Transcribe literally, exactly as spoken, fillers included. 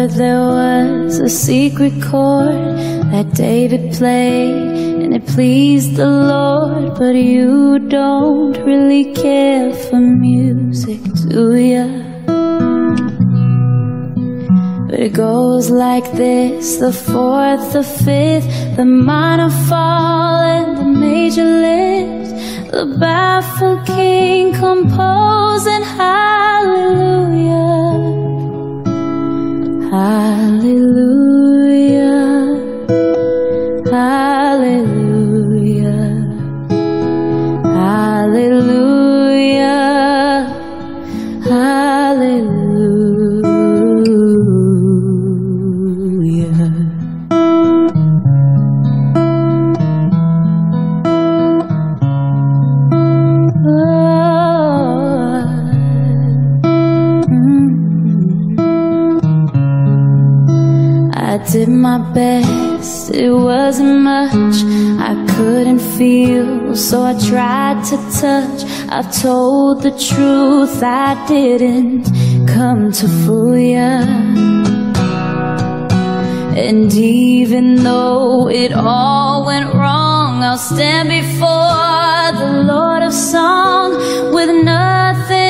heard there was a secret chord that David played, and it pleased the Lord. But you don't really care for music, do ya? But it goes like this: the fourth, the fifth, the minor fall and the major lift, the baffled king composing hallelujah, hallelujah, hallelujah, hallelujah, hallelujah. I did my best, it wasn't much. I couldn't feel, so I tried to touch. I told the truth, I didn't come to fool ya. And even though it all went wrong, I'll stand before the Lord of song with nothing